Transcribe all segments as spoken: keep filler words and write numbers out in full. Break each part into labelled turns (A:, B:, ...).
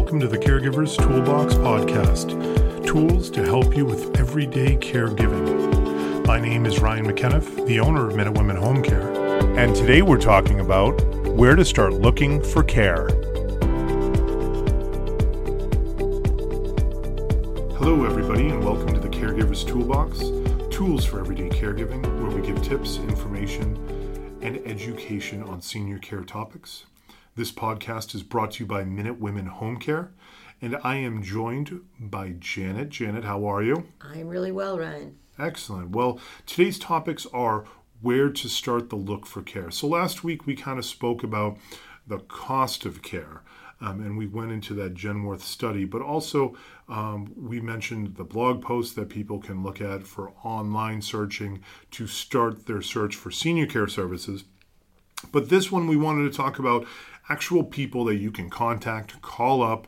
A: Welcome to the Caregivers Toolbox Podcast, tools to help you with everyday caregiving. My name is Ryan McKenniff, the owner of Minute Women Home Care, and today we're talking about where to start looking for care. Hello everybody, and welcome to the Caregivers Toolbox, tools for everyday caregiving, where we give tips, information, and education on senior care topics. This podcast is brought to you by Minute Women Home Care, and I am joined by Janet. Janet, how are you?
B: I'm really well, Ryan.
A: Excellent. Well, today's topics are where to start the look for care. So last week we kind of spoke about the cost of care, um, and we went into that Genworth study, but also um, we mentioned the blog post that people can look at for online searching to start their search for senior care services. But this one we wanted to talk about actual people that you can contact, call up,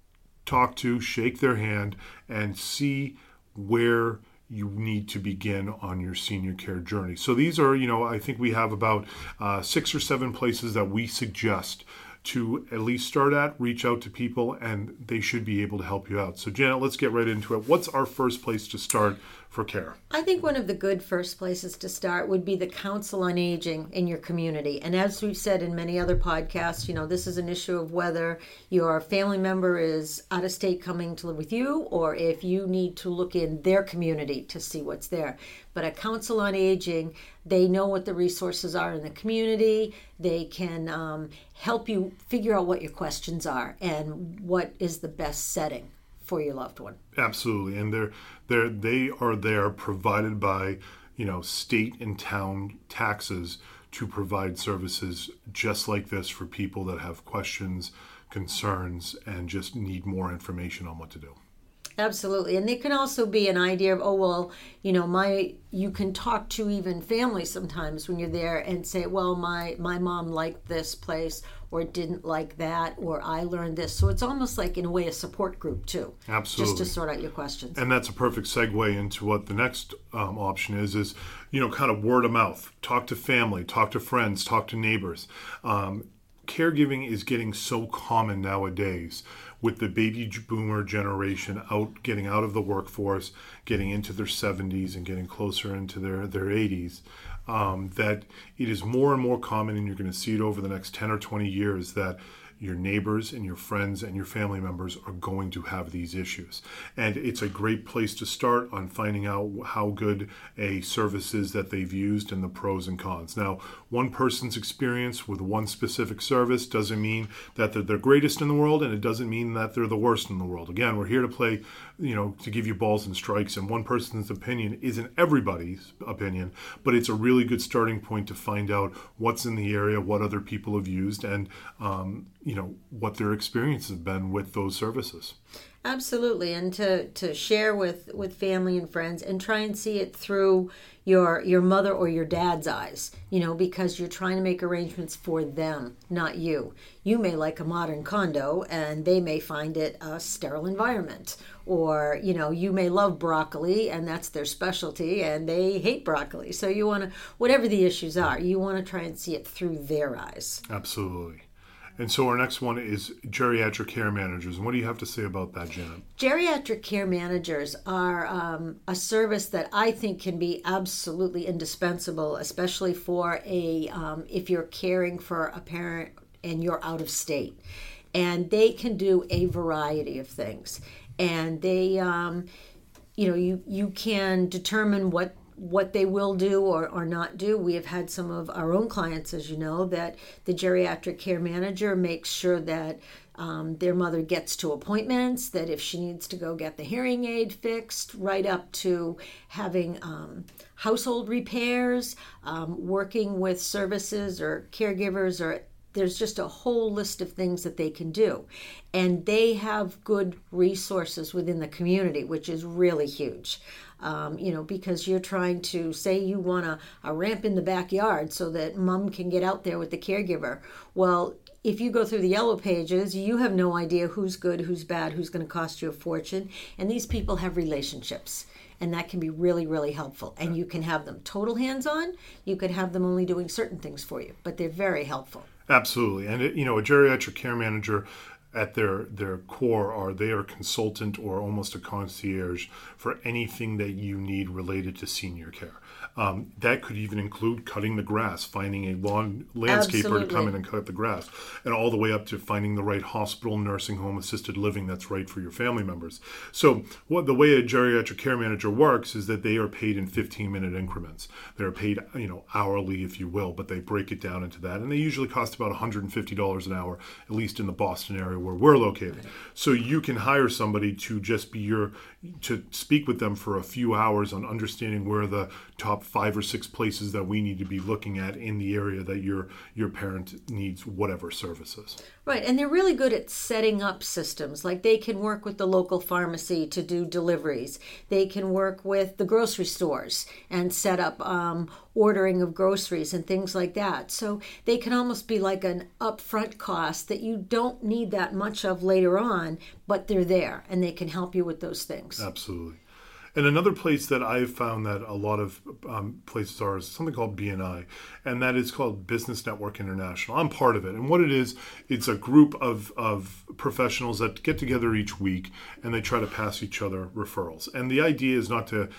A: talk to, shake their hand, and see where you need to begin on your senior care journey. So these are, you know, I think we have about uh, six or seven places that we suggest to at least start at, reach out to people, and they should be able to help you out. So Janet, let's get right into it. What's our first place to start for care?
B: I think one of the good first places to start would be the Council on Aging in your community. And as we've said in many other podcasts, you know, this is an issue of whether your family member is out of state coming to live with you, or if you need to look in their community to see what's there. But a Council on Aging, they know what the resources are in the community. They can um, help you figure out what your questions are and what is the best setting for your loved one.
A: Absolutely. And they're, they're, they are there provided by, you know, state and town taxes to provide services just like this for people that have questions, concerns, and just need more information on what to do.
B: Absolutely. And it can also be an idea of, oh, well, you know, my, you can talk to even families sometimes when you're there and say, well, my, my mom liked this place or didn't like that, or I learned this. So it's almost like, in a way, a support group too.
A: Absolutely.
B: Just to sort out your questions.
A: And that's a perfect segue into what the next um, option is, is, you know, kind of word of mouth. Talk to family, talk to friends, talk to neighbors. Um, caregiving is getting so common nowadays with the baby boomer generation out, getting out of the workforce, getting into their seventies and getting closer into their, their eighties, um, that it is more and more common, and you're going to see it over the next ten or twenty years, that your neighbors and your friends and your family members are going to have these issues. And it's a great place to start on finding out how good a service is that they've used and the pros and cons. Now, one person's experience with one specific service doesn't mean that they're the greatest in the world, and it doesn't mean that they're the worst in the world. Again, we're here to play, you know, to give you balls and strikes, and one person's opinion isn't everybody's opinion, but it's a really good starting point to find out what's in the area, what other people have used, and um, you know, what their experience has been with those services.
B: Absolutely. And to, to share with, with family and friends and try and see it through your your mother or your dad's eyes, you know, because you're trying to make arrangements for them, not you. You may like a modern condo and they may find it a sterile environment. Or, you know, you may love broccoli and that's their specialty and they hate broccoli. So you want to, whatever the issues are, you want to try and see it through their eyes.
A: Absolutely. And so our next one is geriatric care managers. And what do you have to say about that, Janet?
B: Geriatric care managers are um, a service that I think can be absolutely indispensable, especially for a um, if you're caring for a parent and you're out of state. And they can do a variety of things. And they, um, you know, you, you can determine what what they will do or, or not do. We have had some of our own clients, as you know, that the geriatric care manager makes sure that um, their mother gets to appointments, that if she needs to go get the hearing aid fixed, right up to having um, household repairs, um, working with services or caregivers, or there's just a whole list of things that they can do. And they have good resources within the community, which is really huge. Um, you know, because you're trying to say you want a, a ramp in the backyard so that mom can get out there with the caregiver. Well, if you go through the yellow pages, you have no idea who's good, who's bad, who's going to cost you a fortune. And these people have relationships. And that can be really, really helpful. And you can have them total hands-on. You could have them only doing certain things for you. But they're very helpful.
A: Absolutely. And, it, you know, a geriatric care manager at their their core are they are a consultant or almost a concierge for anything that you need related to senior care. Um, that could even include cutting the grass, finding a lawn landscaper
B: Absolutely.
A: to come in and cut the grass, and all the way up to finding the right hospital, nursing home, assisted living that's right for your family members. So what the way a geriatric care manager works is that they are paid in fifteen minute increments. They're paid, you know, hourly, if you will, but they break it down into that, and they usually cost about one hundred fifty dollars an hour, at least in the Boston area where we're located. So you can hire somebody to just be your, to speak with them for a few hours on understanding where the top five or six places that we need to be looking at in the area that your your parent needs whatever services.
B: Right, and they're really good at setting up systems. Like they can work with the local pharmacy to do deliveries. They can work with the grocery stores and set up um, ordering of groceries and things like that. So they can almost be like an upfront cost that you don't need that much of later on, but they're there and they can help you with those things.
A: Absolutely. And another place that I've found that a lot of um, places are is something called B N I, and that is called Business Network International. I'm part of it. And what it is, it's a group of, of professionals that get together each week and they try to pass each other referrals. And the idea is not to,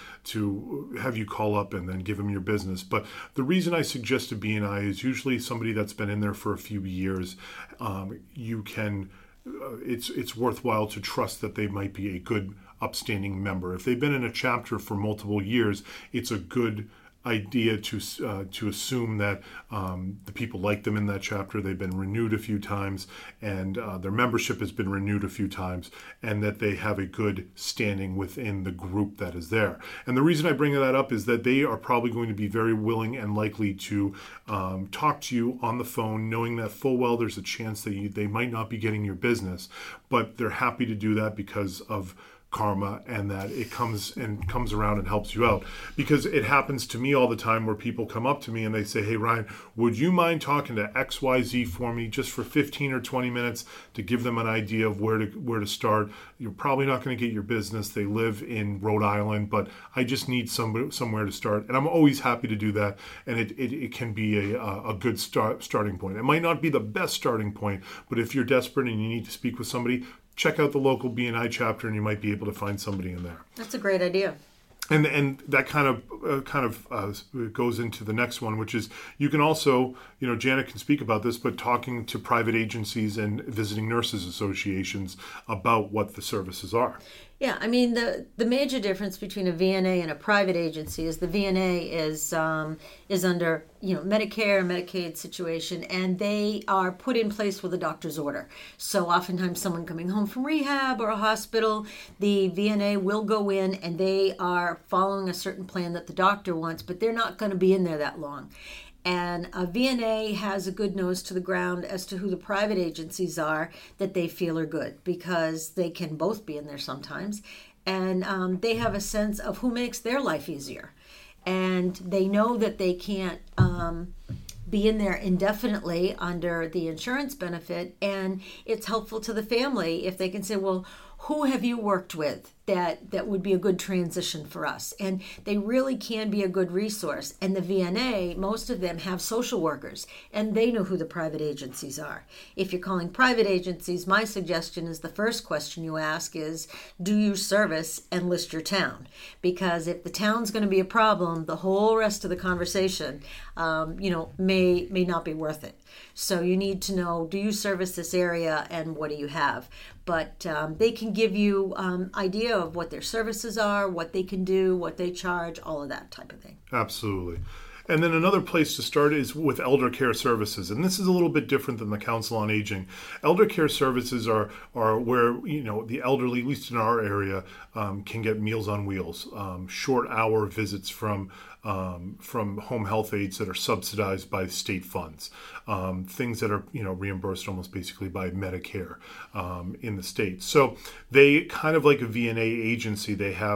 A: to have you call up and then give them your business. But the reason I suggest a B N I is usually somebody that's been in there for a few years. Um, you can, uh, it's, it's worthwhile to trust that they might be a good upstanding member. If they've been in a chapter for multiple years, it's a good idea to uh, to assume that um, the people like them in that chapter. They've been renewed a few times, and uh, their membership has been renewed a few times, and that they have a good standing within the group that is there. And the reason I bring that up is that they are probably going to be very willing and likely to um, talk to you on the phone, knowing that full well there's a chance that you, they might not be getting your business, but they're happy to do that because of karma, and that it comes and comes around and helps you out. Because it happens to me all the time where people come up to me and they say, hey Ryan, would you mind talking to X Y Z for me just for fifteen or twenty minutes to give them an idea of where to where to start? You're probably not going to get your business. They live in Rhode Island, but I just need some, somewhere to start. And I'm always happy to do that, and it, it, it can be a, a good start, starting point. It might not be the best starting point, but if you're desperate and you need to speak with somebody, check out the local B N I chapter, and you might be able to find somebody in there.
B: That's a great idea.
A: And and that kind of uh, kind of uh, goes into the next one, which is you can also, you know, Janet can speak about this, but talking to private agencies and visiting nurses associations about what the services are.
B: Yeah, I mean, the, the major difference between a V N A and a private agency is the V N A is um, is under, you know, Medicare, Medicaid situation, and they are put in place with a doctor's order. So oftentimes someone coming home from rehab or a hospital, the V N A will go in and they are following a certain plan that the doctor wants, but they're not going to be in there that long. And a V N A has a good nose to the ground as to who the private agencies are that they feel are good, because they can both be in there sometimes. And um, they have a sense of who makes their life easier. And they know that they can't um, be in there indefinitely under the insurance benefit. And it's helpful to the family if they can say, well, who have you worked with that, that would be a good transition for us? And they really can be a good resource. And the V N A, most of them have social workers, and they know who the private agencies are. If you're calling private agencies, my suggestion is the first question you ask is, do you service, and list your town? Because if the town's going to be a problem, the whole rest of the conversation, um, you know, may may not be worth it. So you need to know, do you service this area, and what do you have? But um, they can give you um, idea of what their services are, what they can do, what they charge, all of that type of thing.
A: Absolutely. And then another place to start is with elder care services. And this is a little bit different than the Council on Aging. Elder care services are are where, you know, the elderly, at least in our area, um, can get Meals on Wheels, um, short hour visits from um, from home health aides that are subsidized by state funds, um, things that are, you know, reimbursed almost basically by Medicare um, in the state. So they kind of like a V N A agency. They have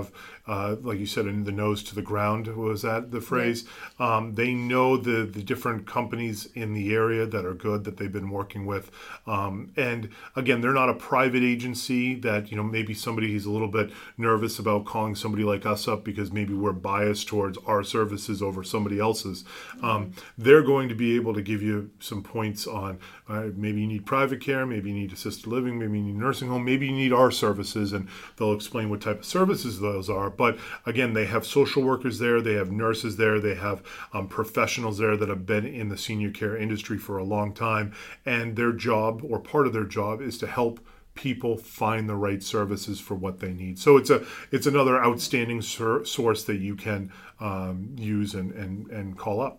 A: uh, like you said, in the nose to the ground, was that the phrase? Yeah. Um, they know the, the different companies in the area that are good, that they've been working with. Um, and again, they're not a private agency that, you know, maybe somebody who's a little bit nervous about calling somebody like us up because maybe we're biased towards our services over somebody else's. Mm-hmm. Um, they're going to be able to give you some points on uh, maybe you need private care, maybe you need assisted living, maybe you need nursing home, maybe you need our services, and they'll explain what type of services those are. But again, they have social workers there, they have nurses there, they have um, professionals there that have been in the senior care industry for a long time, and their job, or part of their job, is to help people find the right services for what they need. So it's a it's another outstanding sur- source that you can um, use and, and, and call up.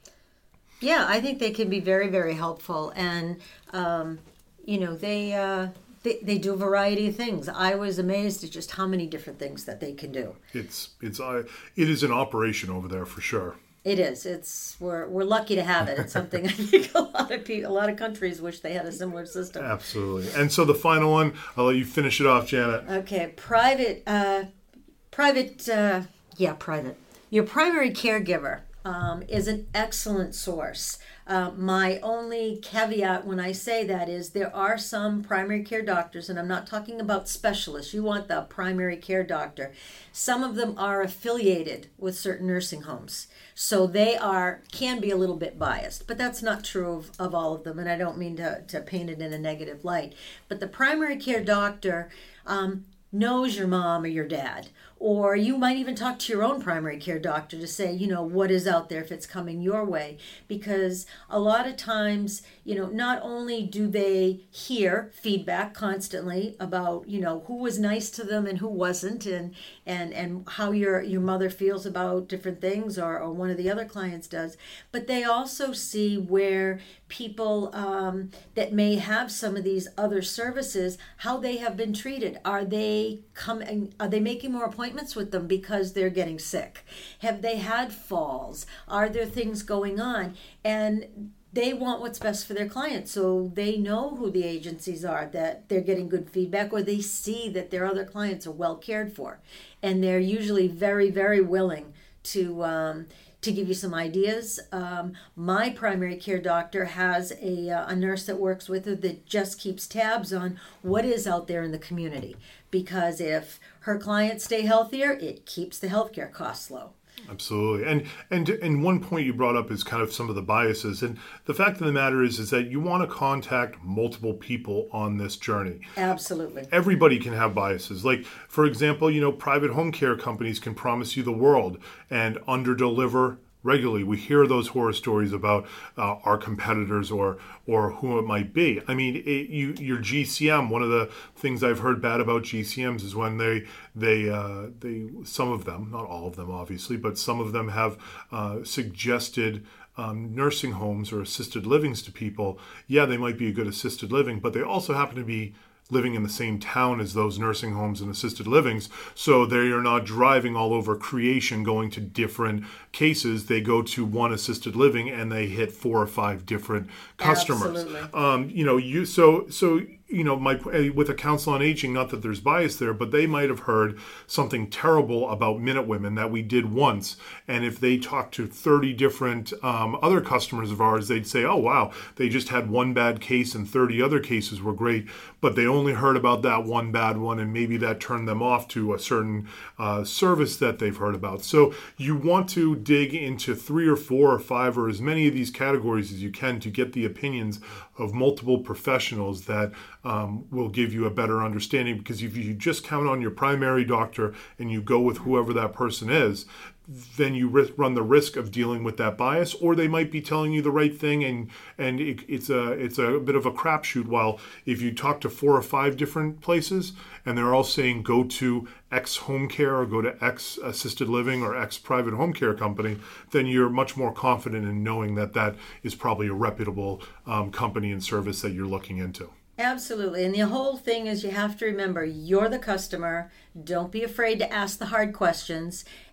B: Yeah, I think they can be very, very helpful. And, um, you know, they, uh, they they do a variety of things. I was amazed at just how many different things that they can do.
A: It's it's uh, it is an operation over there for sure.
B: It is. It's we're we're lucky to have it. It's something I think a lot of people, a lot of countries wish they had a similar system.
A: Absolutely. And so the final one, I'll let you finish it off, Janet.
B: Okay, private, uh, private, uh, yeah, private. Your primary caregiver um, is an excellent source. Uh, my only caveat when I say that is there are some primary care doctors, and I'm not talking about specialists. You want the primary care doctor. Some of them are affiliated with certain nursing homes. So they are can be a little bit biased, but that's not true of, of all of them, and I don't mean to, to paint it in a negative light. But the primary care doctor um, knows your mom or your dad, or you might even talk to your own primary care doctor to say, you know, what is out there if it's coming your way. Because a lot of times, you know, not only do they hear feedback constantly about, you know, who was nice to them and who wasn't, and and, and how your, your mother feels about different things, or, or one of the other clients does, but they also see where people um, that may have some of these other services, how they have been treated. Are they coming? Are they making more appointments with them because they're getting sick? Have they had falls? Are there things going on? And they want what's best for their clients, so they know who the agencies are that they're getting good feedback, or they see that their other clients are well cared for, and they're usually very, very willing to um, to give you some ideas. Um, my primary care doctor has a, uh, a nurse that works with her that just keeps tabs on what is out there in the community, because if her clients stay healthier, it keeps the healthcare costs low.
A: Absolutely. And and and one point you brought up is kind of some of the biases. And the fact of the matter is, is that you want to contact multiple people on this journey.
B: Absolutely.
A: Everybody can have biases. Like, for example, you know, private home care companies can promise you the world and underdeliver regularly. We hear those horror stories about uh, our competitors or or who it might be. I mean, it, you your G C M. One of the things I've heard bad about G C Ms is when they they uh, they some of them, not all of them, obviously, but some of them have uh, suggested um, nursing homes or assisted livings to people. Yeah, they might be a good assisted living, but they also happen to be living in the same town as those nursing homes and assisted livings, so they are not driving all over creation going to different cases. They go to one assisted living and they hit four or five different customers.
B: Absolutely.
A: Um, you know, you so so you know, my with a council on aging, not that there's bias there, but they might have heard something terrible about Minute Women that we did once, and if they talked to thirty different um, other customers of ours, they'd say, "Oh wow, they just had one bad case and thirty other cases were great," but they only heard about that one bad one, and maybe that turned them off to a certain uh, service that they've heard about. So you want to dig into three or four or five or as many of these categories as you can to get the opinions of multiple professionals that um, will give you a better understanding. Because if you just count on your primary doctor and you go with whoever that person is, then you risk, run the risk of dealing with that bias, or they might be telling you the right thing, and and it, it's a it's a bit of a crapshoot. While if you talk to four or five different places and they're all saying go to X home care or go to X assisted living or X private home care company, then you're much more confident in knowing that that is probably a reputable um, company and service that you're looking into.
B: Absolutely. And the whole thing is you have to remember you're the customer. Don't be afraid to ask the hard questions.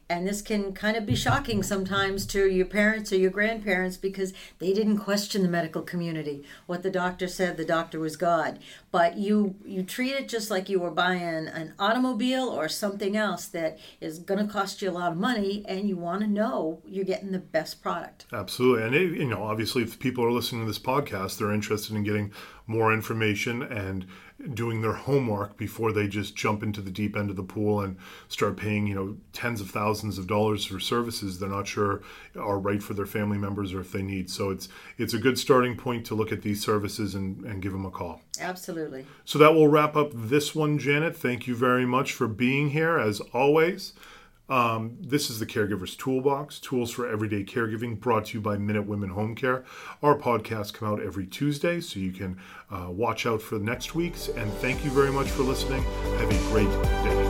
B: And this can kind of be shocking sometimes to your parents or your grandparents because they didn't question the medical community. What the doctor said, the doctor was God. But you you treat it just like you were buying an automobile or something else that is going to cost you a lot of money, and you want to know you're getting the best product.
A: Absolutely. And, it, you know, obviously if people are listening to this podcast, they're interested in getting more information and doing their homework before they just jump into the deep end of the pool and start paying, you know, tens of thousands of dollars for services they're not sure are right for their family members or if they need. So it's it's a good starting point to look at these services and, and give them a call.
B: Absolutely.
A: So that will wrap up this one, Janet. Thank you very much for being here, as always. Um, this is the Caregiver's Toolbox, tools for everyday caregiving, brought to you by Minute Women Home Care. Our podcasts come out every Tuesday, so you can uh, watch out for next week's. And thank you very much for listening. Have a great day.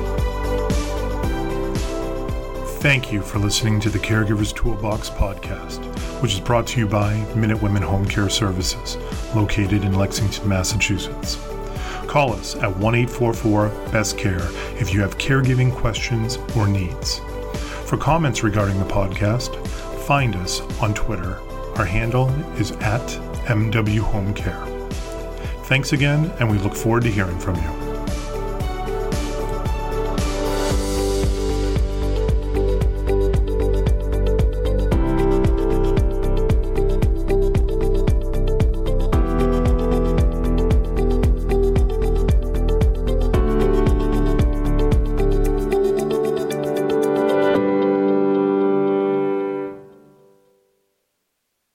A: Thank you for listening to the Caregiver's Toolbox podcast, which is brought to you by Minute Women Home Care Services, located in Lexington, Massachusetts. Call us at one eight four four B E S C A R E if you have caregiving questions or needs. For comments regarding the podcast, find us on Twitter. Our handle is at M W Home Care. Thanks again, and we look forward to hearing from you.